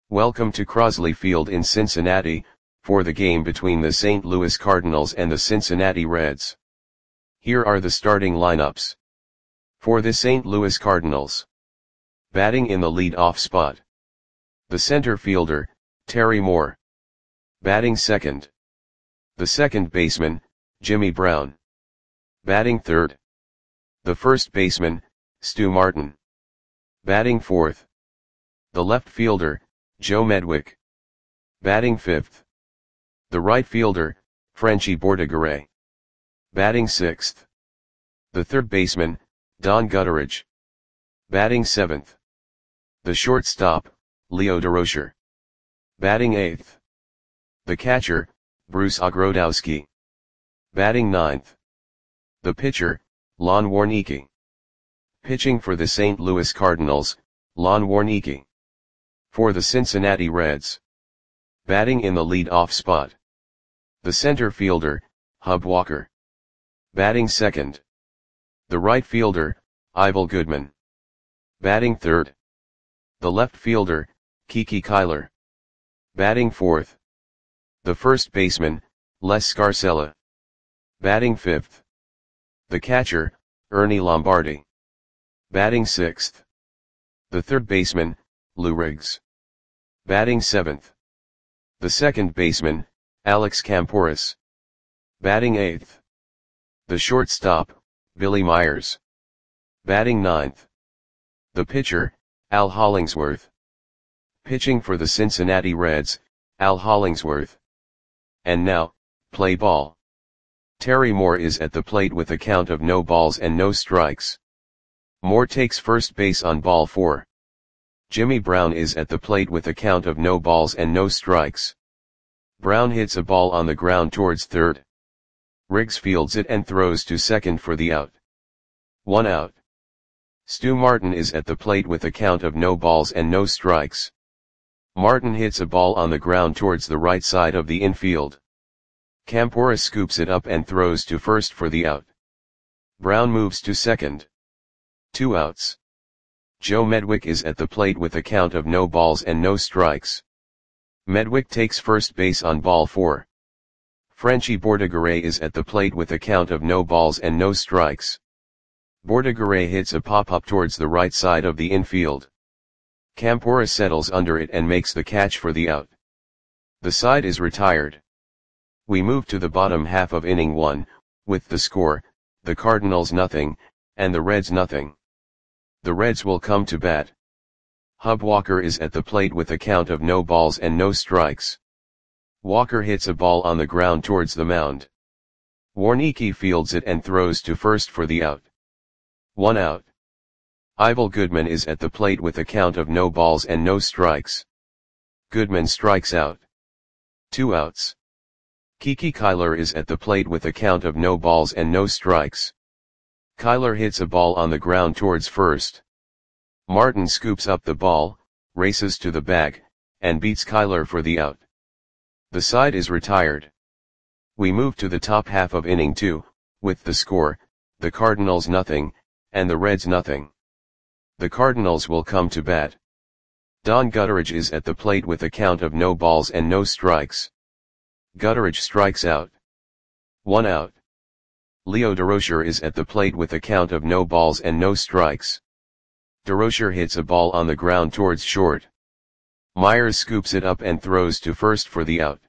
Welcome to Crosley Field in Cincinnati, for the game between the St. Louis Cardinals and the Cincinnati Reds. Here are the starting lineups. For the St. Louis Cardinals. Batting in the lead-off spot. The center fielder, Terry Moore. Batting second. The second baseman, Jimmy Brown. Batting third. The first baseman, Stu Martin. Batting fourth. The left fielder, Joe Medwick. Batting fifth. The right fielder, Frenchy Bordegaray. Batting sixth. The third baseman, Don Gutteridge. Batting seventh. The shortstop, Leo Durocher. Batting eighth. The catcher, Bruce Ogrodzowski. Batting ninth. The pitcher, Lon Warneke. Pitching for the St. Louis Cardinals, Lon Warneke. For the Cincinnati Reds. Batting in the lead-off spot. The center fielder, Hub Walker. Batting second. The right fielder, Ivel Goodman. Batting third. The left fielder, Kiki Kyler. Batting fourth. The first baseman, Les Scarcella. Batting fifth. The catcher, Ernie Lombardi. Batting sixth. The third baseman, Lou Riggs. Batting seventh. The second baseman, Alex Kamporus. Batting eighth. The shortstop, Billy Myers. Batting ninth. The pitcher, Al Hollingsworth. Pitching for the Cincinnati Reds, Al Hollingsworth. And now, play ball. Terry Moore is at the plate with a count of no balls and no strikes. Moore takes first base on ball 4. Jimmy Brown is at the plate with a count of no balls and no strikes. Brown hits a ball on the ground towards third. Riggs fields it and throws to second for the out. 1 out. Stu Martin is at the plate with a count of no balls and no strikes. Martin hits a ball on the ground towards the right side of the infield. Kamporus scoops it up and throws to first for the out. Brown moves to second. 2 outs. Joe Medwick is at the plate with a count of no balls and no strikes. Medwick takes first base on ball 4. Frenchy Bordegaray is at the plate with a count of no balls and no strikes. Bordegaray hits a pop-up towards the right side of the infield. Kamporus settles under it and makes the catch for the out. The side is retired. We move to the bottom half of inning 1, with the score, the Cardinals nothing, and the Reds nothing. The Reds will come to bat. Hub Walker is at the plate with a count of no balls and no strikes. Walker hits a ball on the ground towards the mound. Warneke fields it and throws to first for the out. 1 out. Ivel Goodman is at the plate with a count of no balls and no strikes. Goodman strikes out. 2 outs. Kiki Kyler is at the plate with a count of no balls and no strikes. Kyler hits a ball on the ground towards first. Martin scoops up the ball, races to the bag, and beats Kyler for the out. The side is retired. We move to the top half of inning 2, with the score, the Cardinals nothing, and the Reds nothing. The Cardinals will come to bat. Don Gutteridge is at the plate with a count of no balls and no strikes. Gutteridge strikes out. 1 out. Leo Durocher is at the plate with a count of no balls and no strikes. Durocher hits a ball on the ground towards short. Myers scoops it up and throws to first for the out.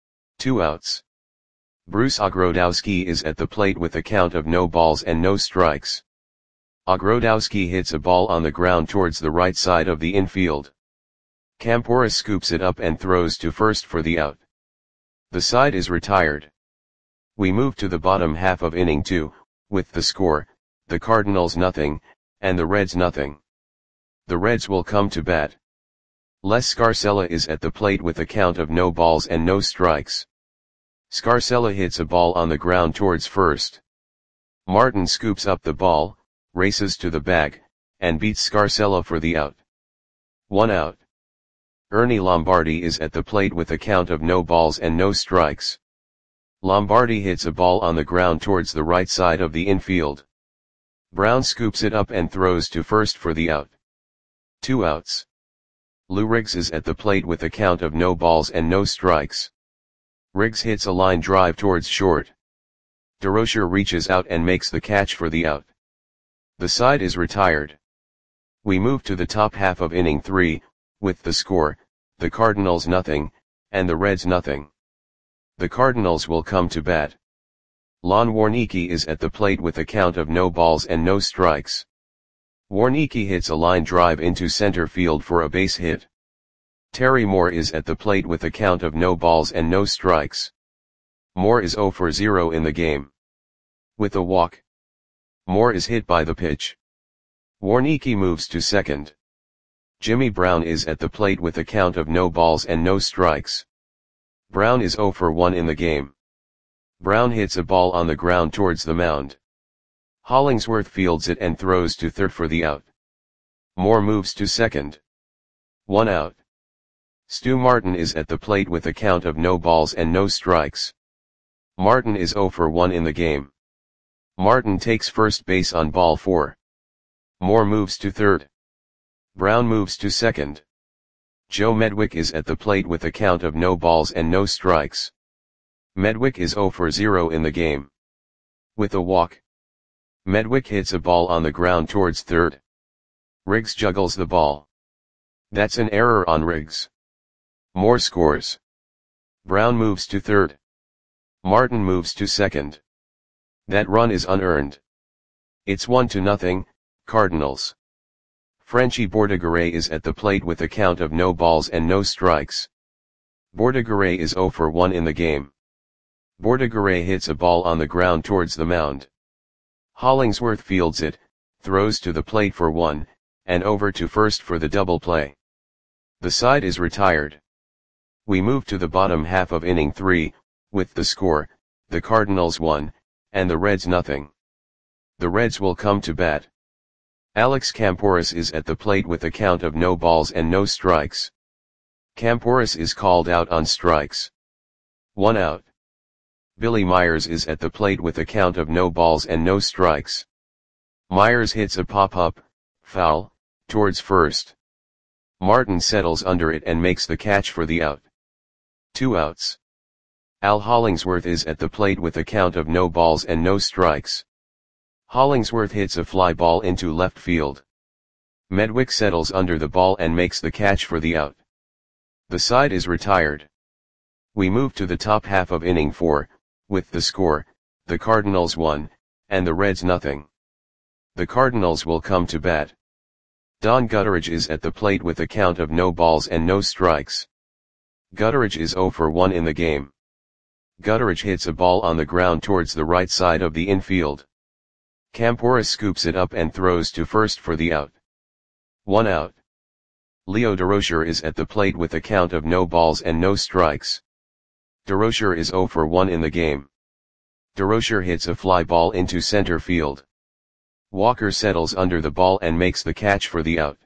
2 outs. Bruce Ogrodzowski is at the plate with a count of no balls and no strikes. Ogrodzowski hits a ball on the ground towards the right side of the infield. Kamporus scoops it up and throws to first for the out. The side is retired. We move to the bottom half of inning 2, with the score, the Cardinals nothing, and the Reds nothing. The Reds will come to bat. Les Scarcella is at the plate with a count of no balls and no strikes. Scarcella hits a ball on the ground towards first. Martin scoops up the ball, races to the bag, and beats Scarcella for the out. 1 out. Ernie Lombardi is at the plate with a count of no balls and no strikes. Lombardi hits a ball on the ground towards the right side of the infield. Brown scoops it up and throws to first for the out. 2 outs. Lou Riggs is at the plate with a count of no balls and no strikes. Riggs hits a line drive towards short. DeRocher reaches out and makes the catch for the out. The side is retired. We move to the top half of inning 3, with the score, the Cardinals nothing, and the Reds nothing. The Cardinals will come to bat. Lon Warneke is at the plate with a count of no balls and no strikes. Warneke hits a line drive into center field for a base hit. Terry Moore is at the plate with a count of no balls and no strikes. Moore is 0 for 0 in the game. With a walk. Moore is hit by the pitch. Warneke moves to second. Jimmy Brown is at the plate with a count of no balls and no strikes. Brown is 0 for 1 in the game. Brown hits a ball on the ground towards the mound. Hollingsworth fields it and throws to third for the out. Moore moves to second. 1 out. Stu Martin is at the plate with a count of no balls and no strikes. Martin is 0 for 1 in the game. Martin takes first base on ball 4. Moore moves to third. Brown moves to second. Joe Medwick is at the plate with a count of no balls and no strikes. Medwick is 0 for 0 in the game. With a walk. Medwick hits a ball on the ground towards third. Riggs juggles the ball. That's an error on Riggs. Moore scores. Brown moves to third. Martin moves to second. That run is unearned. It's 1-0, Cardinals. Frenchy Bordegaray is at the plate with a count of no balls and no strikes. Bordegaray is 0 for 1 in the game. Bordegaray hits a ball on the ground towards the mound. Hollingsworth fields it, throws to the plate for 1, and over to first for the double play. The side is retired. We move to the bottom half of inning 3, with the score, the Cardinals 1, and the Reds nothing. The Reds will come to bat. Alex Camporis is at the plate with a count of no balls and no strikes. Camporis is called out on strikes. 1 out. Billy Myers is at the plate with a count of no balls and no strikes. Myers hits a pop-up, foul, towards first. Martin settles under it and makes the catch for the out. 2 outs. Al Hollingsworth is at the plate with a count of no balls and no strikes. Hollingsworth hits a fly ball into left field. Medwick settles under the ball and makes the catch for the out. The side is retired. We move to the top half of inning 4, with the score, the Cardinals 1, and the Reds nothing. The Cardinals will come to bat. Don Gutteridge is at the plate with a count of no balls and no strikes. Gutteridge is 0 for 1 in the game. Gutteridge hits a ball on the ground towards the right side of the infield. Camporis scoops it up and throws to first for the out. 1 out. Leo DeRocher is at the plate with a count of no balls and no strikes. DeRocher is 0 for 1 in the game. DeRocher hits a fly ball into center field. Walker settles under the ball and makes the catch for the out.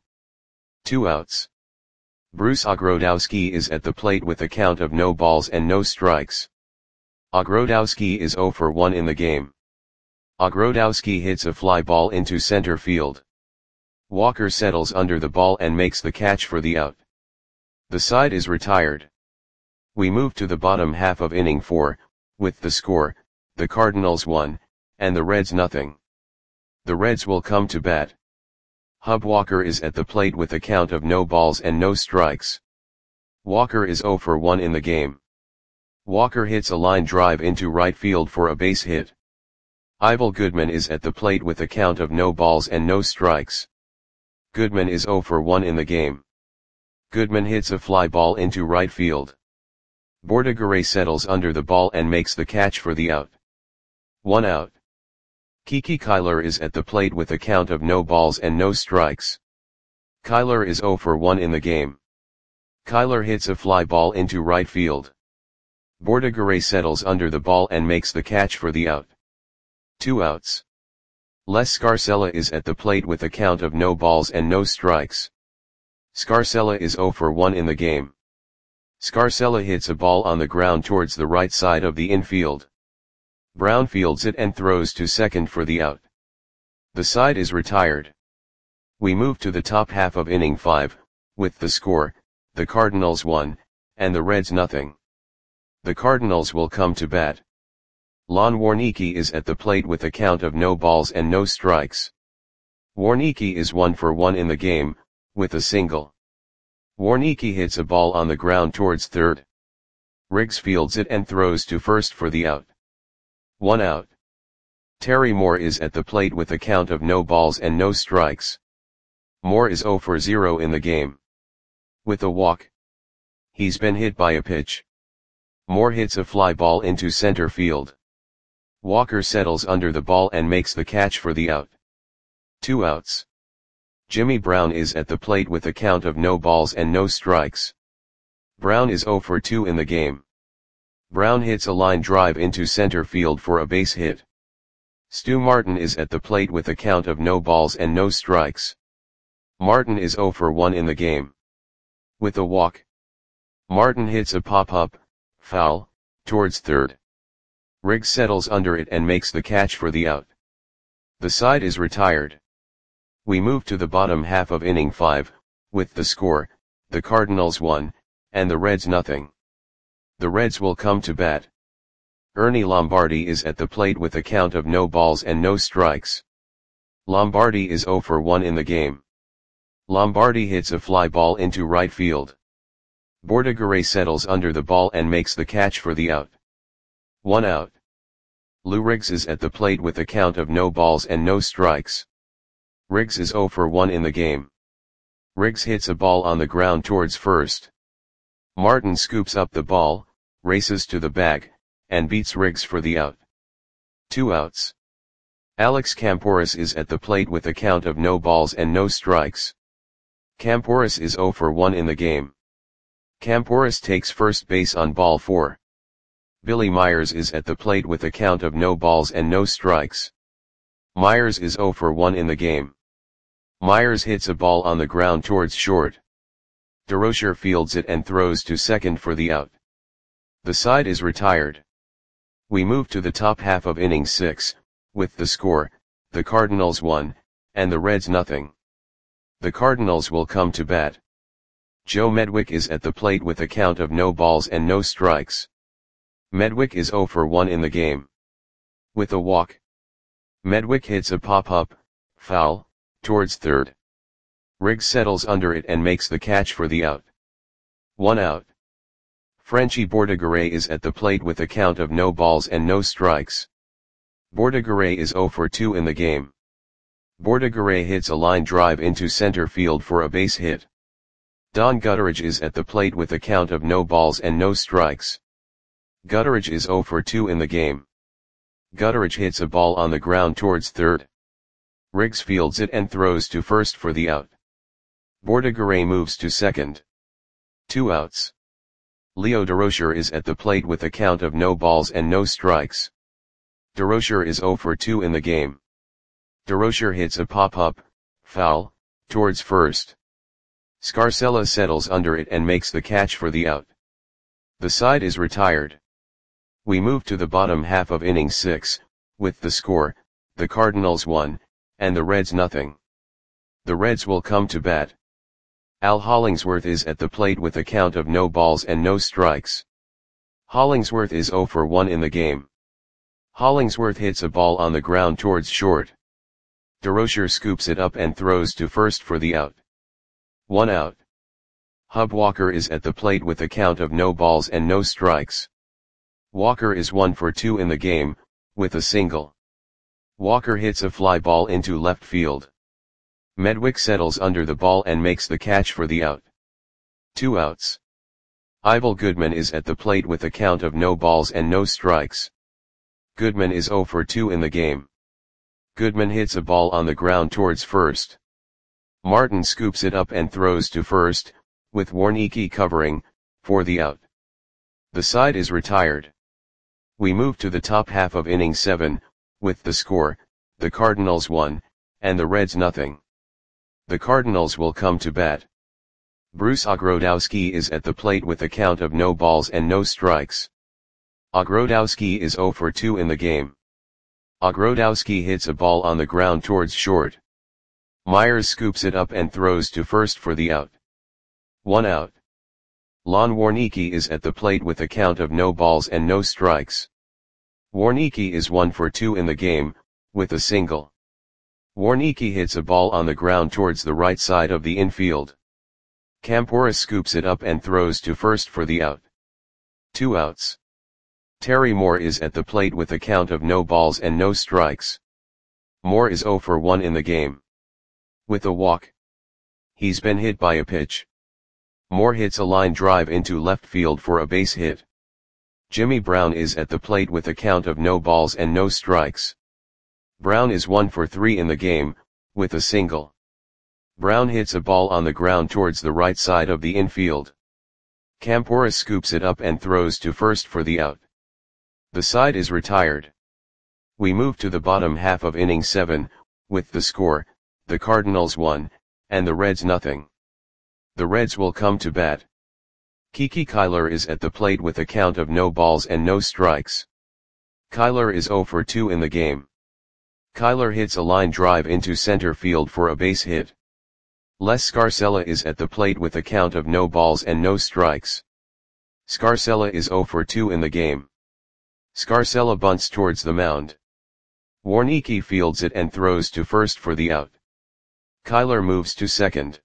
2 outs. Bruce Ogrodowski is at the plate with a count of no balls and no strikes. Ogrodowski is 0 for 1 in the game. Ogrodowski hits a fly ball into center field. Walker settles under the ball and makes the catch for the out. The side is retired. We move to the bottom half of inning 4, with the score, the Cardinals 1, and the Reds nothing. The Reds will come to bat. Hub Walker is at the plate with a count of no balls and no strikes. Walker is 0 for 1 in the game. Walker hits a line drive into right field for a base hit. Ivel Goodman is at the plate with a count of no balls and no strikes. Goodman is 0 for 1 in the game. Goodman hits a fly ball into right field. Bordegaray settles under the ball and makes the catch for the out. 1 out. Kiki Kyler is at the plate with a count of no balls and no strikes. Kyler is 0 for 1 in the game. Kyler hits a fly ball into right field. Bordegaray settles under the ball and makes the catch for the out. 2 outs. Les Scarcella is at the plate with a count of no balls and no strikes. Scarcella is 0 for 1 in the game. Scarcella hits a ball on the ground towards the right side of the infield. Brown fields it and throws to second for the out. The side is retired. We move to the top half of inning 5, with the score, the Cardinals 1, and the Reds nothing. The Cardinals will come to bat. Lon Warneke is at the plate with a count of no balls and no strikes. Warneke is 1 for 1 in the game, with a single. Warneke hits a ball on the ground towards third. Riggs fields it and throws to first for the out. 1 out. Terry Moore is at the plate with a count of no balls and no strikes. Moore is 0 for 0 in the game. With a walk. He's been hit by a pitch. Moore hits a fly ball into center field. Walker settles under the ball and makes the catch for the out. 2 outs. Jimmy Brown is at the plate with a count of no balls and no strikes. Brown is 0 for 2 in the game. Brown hits a line drive into center field for a base hit. Stu Martin is at the plate with a count of no balls and no strikes. Martin is 0 for 1 in the game. With a walk. Martin hits a pop-up, foul, towards third. Riggs settles under it and makes the catch for the out. The side is retired. We move to the bottom half of inning 5, with the score, the Cardinals 1, and the Reds nothing. The Reds will come to bat. Ernie Lombardi is at the plate with a count of no balls and no strikes. Lombardi is 0 for 1 in the game. Lombardi hits a fly ball into right field. Bordigaray settles under the ball and makes the catch for the out. 1 out. Lou Riggs is at the plate with a count of no balls and no strikes. Riggs is 0 for 1 in the game. Riggs hits a ball on the ground towards first. Martin scoops up the ball, races to the bag, and beats Riggs for the out. 2 outs. Alex Camporis is at the plate with a count of no balls and no strikes. Camporis is 0 for 1 in the game. Camporis takes first base on ball 4. Billy Myers is at the plate with a count of no balls and no strikes. Myers is 0 for 1 in the game. Myers hits a ball on the ground towards short. DeRocher fields it and throws to second for the out. The side is retired. We move to the top half of inning 6, with the score, the Cardinals 1, and the Reds nothing. The Cardinals will come to bat. Joe Medwick is at the plate with a count of no balls and no strikes. Medwick is 0 for 1 in the game. With a walk. Medwick hits a pop-up, foul, towards third. Riggs settles under it and makes the catch for the out. 1 out. Frenchy Bordigaray is at the plate with a count of no balls and no strikes. Bordigaray is 0 for 2 in the game. Bordigaray hits a line drive into center field for a base hit. Don Gutteridge is at the plate with a count of no balls and no strikes. Gutteridge is 0 for 2 in the game. Gutteridge hits a ball on the ground towards third. Riggs fields it and throws to first for the out. Bordigaray moves to second. 2 outs. Leo DeRocher is at the plate with a count of no balls and no strikes. DeRocher is 0 for 2 in the game. DeRocher hits a pop-up, foul, towards first. Scarcella settles under it and makes the catch for the out. The side is retired. We move to the bottom half of inning 6, with the score, the Cardinals 1, and the Reds nothing. The Reds will come to bat. Al Hollingsworth is at the plate with a count of no balls and no strikes. Hollingsworth is 0 for 1 in the game. Hollingsworth hits a ball on the ground towards short. DeRocher scoops it up and throws to first for the out. 1 out. Hub Walker is at the plate with a count of no balls and no strikes. Walker is 1 for 2 in the game, with a single. Walker hits a fly ball into left field. Medwick settles under the ball and makes the catch for the out. 2 outs. Ivel Goodman is at the plate with a count of no balls and no strikes. Goodman is 0 for 2 in the game. Goodman hits a ball on the ground towards first. Martin scoops it up and throws to first, with Warneke covering, for the out. The side is retired. We move to the top half of inning 7, with the score, the Cardinals 1, and the Reds nothing. The Cardinals will come to bat. Bruce Ogrodowski is at the plate with a count of no balls and no strikes. Ogrodowski is 0 for 2 in the game. Ogrodowski hits a ball on the ground towards short. Myers scoops it up and throws to first for the out. 1 out. Lon Warneke is at the plate with a count of no balls and no strikes. Warneke is 1 for 2 in the game, with a single. Warneke hits a ball on the ground towards the right side of the infield. Campora scoops it up and throws to first for the out. 2 outs. Terry Moore is at the plate with a count of no balls and no strikes. Moore is 0 for 1 in the game. With a walk. He's been hit by a pitch. Moore hits a line drive into left field for a base hit. Jimmy Brown is at the plate with a count of no balls and no strikes. Brown is 1 for 3 in the game, with a single. Brown hits a ball on the ground towards the right side of the infield. Campora scoops it up and throws to first for the out. The side is retired. We move to the bottom half of inning 7, with the score, the Cardinals 1, and the Reds nothing. The Reds will come to bat. Kiki Kyler is at the plate with a count of no balls and no strikes. Kyler is 0 for 2 in the game. Kyler hits a line drive into center field for a base hit. Les Scarcella is at the plate with a count of no balls and no strikes. Scarcella is 0 for 2 in the game. Scarcella bunts towards the mound. Warneke fields it and throws to first for the out. Kyler moves to second.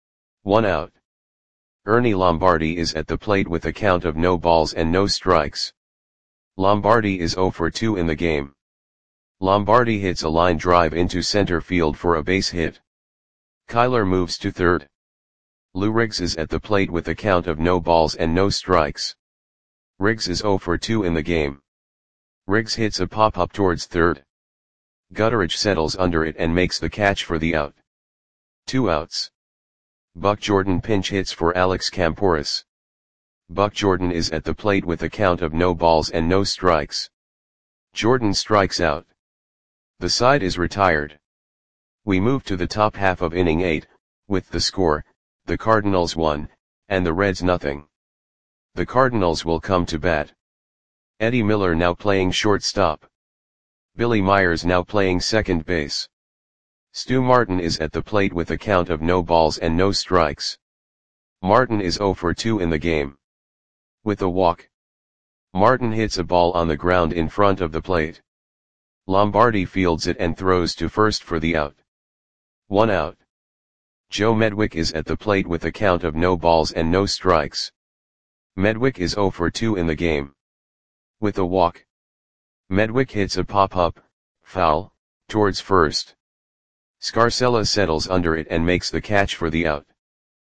1 out. Ernie Lombardi is at the plate with a count of no balls and no strikes. Lombardi is 0 for 2 in the game. Lombardi hits a line drive into center field for a base hit. Kyler moves to third. Lou Riggs is at the plate with a count of no balls and no strikes. Riggs is 0 for 2 in the game. Riggs hits a pop-up towards third. Gutteridge settles under it and makes the catch for the out. 2 outs. Buck Jordan pinch hits for Alex Camporis. Buck Jordan is at the plate with a count of no balls and no strikes. Jordan strikes out. The side is retired. We move to the top half of inning 8, with the score, the Cardinals 1, and the Reds nothing. The Cardinals will come to bat. Eddie Miller now playing shortstop. Billy Myers now playing second base. Stu Martin is at the plate with a count of no balls and no strikes. Martin is 0 for 2 in the game. With a walk. Martin hits a ball on the ground in front of the plate. Lombardi fields it and throws to first for the out. 1 out. Joe Medwick is at the plate with a count of no balls and no strikes. Medwick is 0 for 2 in the game. With a walk. Medwick hits a pop-up, foul, towards first. Scarcella settles under it and makes the catch for the out.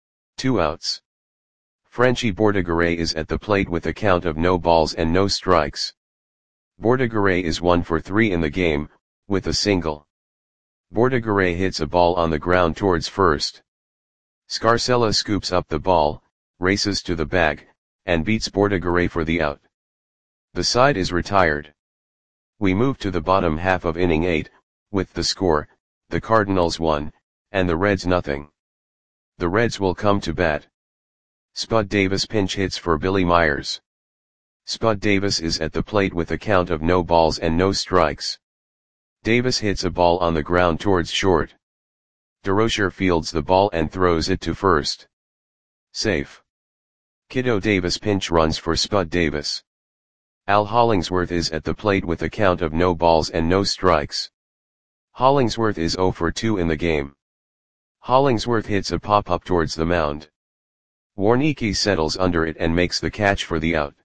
2 outs. Frenchy Bordigaray is at the plate with a count of no balls and no strikes. Bordigaray is 1 for 3 in the game, with a single. Bordigaray hits a ball on the ground towards first. Scarcella scoops up the ball, races to the bag, and beats Bordigaray for the out. The side is retired. We move to the bottom half of inning 8, with the score, the Cardinals 1, and the Reds nothing. The Reds will come to bat. Spud Davis pinch hits for Billy Myers. Spud Davis is at the plate with a count of no balls and no strikes. Davis hits a ball on the ground towards short. DeRocher fields the ball and throws it to first. Safe. Kiddo Davis pinch runs for Spud Davis. Al Hollingsworth is at the plate with a count of no balls and no strikes. Hollingsworth is 0 for 2 in the game. Hollingsworth hits a pop-up towards the mound. Warneke settles under it and makes the catch for the out.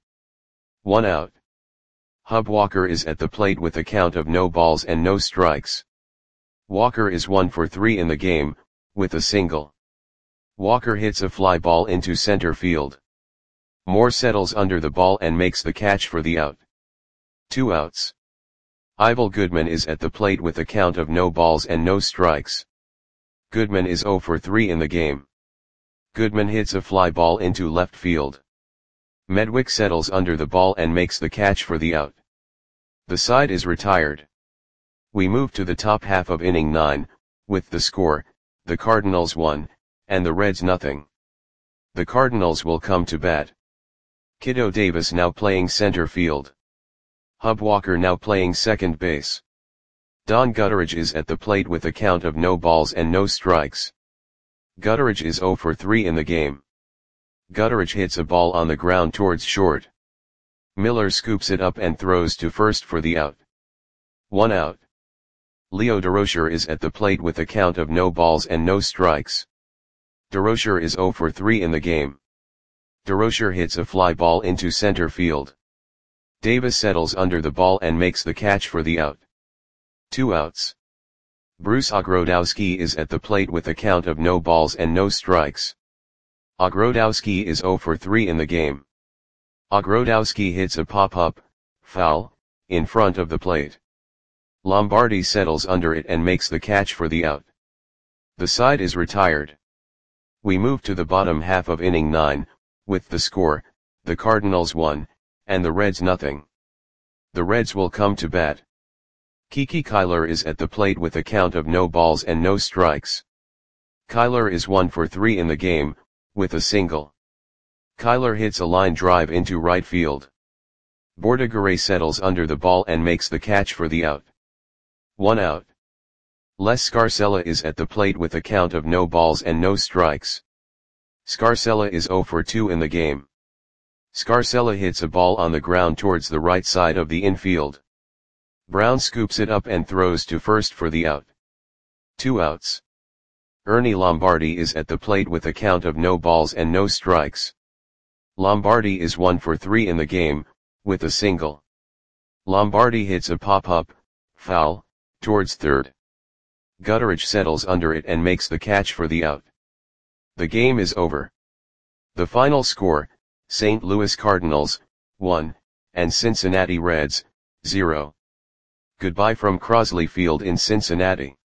1 out. Hub Walker is at the plate with a count of no balls and no strikes. Walker is 1 for 3 in the game, with a single. Walker hits a fly ball into center field. Moore settles under the ball and makes the catch for the out. 2 outs. Ivel Goodman is at the plate with a count of no balls and no strikes. Goodman is 0 for 3 in the game. Goodman hits a fly ball into left field. Medwick settles under the ball and makes the catch for the out. The side is retired. We move to the top half of inning 9, with the score, the Cardinals 1, and the Reds nothing. The Cardinals will come to bat. Kiddo Davis now playing center field. Hub Walker now playing second base. Don Gutteridge is at the plate with a count of no balls and no strikes. Gutteridge is 0 for 3 in the game. Gutteridge hits a ball on the ground towards short. Miller scoops it up and throws to first for the out. 1 out. Leo Durocher is at the plate with a count of no balls and no strikes. Durocher is 0 for 3 in the game. Durocher hits a fly ball into center field. Davis settles under the ball and makes the catch for the out. 2 outs. Bruce Ogrodowski is at the plate with a count of no balls and no strikes. Ogrodowski is 0 for 3 in the game. Ogrodowski hits a pop-up, foul, in front of the plate. Lombardi settles under it and makes the catch for the out. The side is retired. We move to the bottom half of inning 9, with the score, the Cardinals 1, and the Reds nothing. The Reds will come to bat. Kiki Kyler is at the plate with a count of no balls and no strikes. Kyler is 1 for 3 in the game, with a single. Kyler hits a line drive into right field. Bordigaray settles under the ball and makes the catch for the out. 1 out. Les Scarcella is at the plate with a count of no balls and no strikes. Scarcella is 0 for 2 in the game. Scarcella hits a ball on the ground towards the right side of the infield. Brown scoops it up and throws to first for the out. 2 outs. Ernie Lombardi is at the plate with a count of no balls and no strikes. Lombardi is 1 for 3 in the game, with a single. Lombardi hits a pop-up, foul, towards third. Gutteridge settles under it and makes the catch for the out. The game is over. The final score, St. Louis Cardinals, 1, and Cincinnati Reds, 0. Goodbye from Crosley Field in Cincinnati.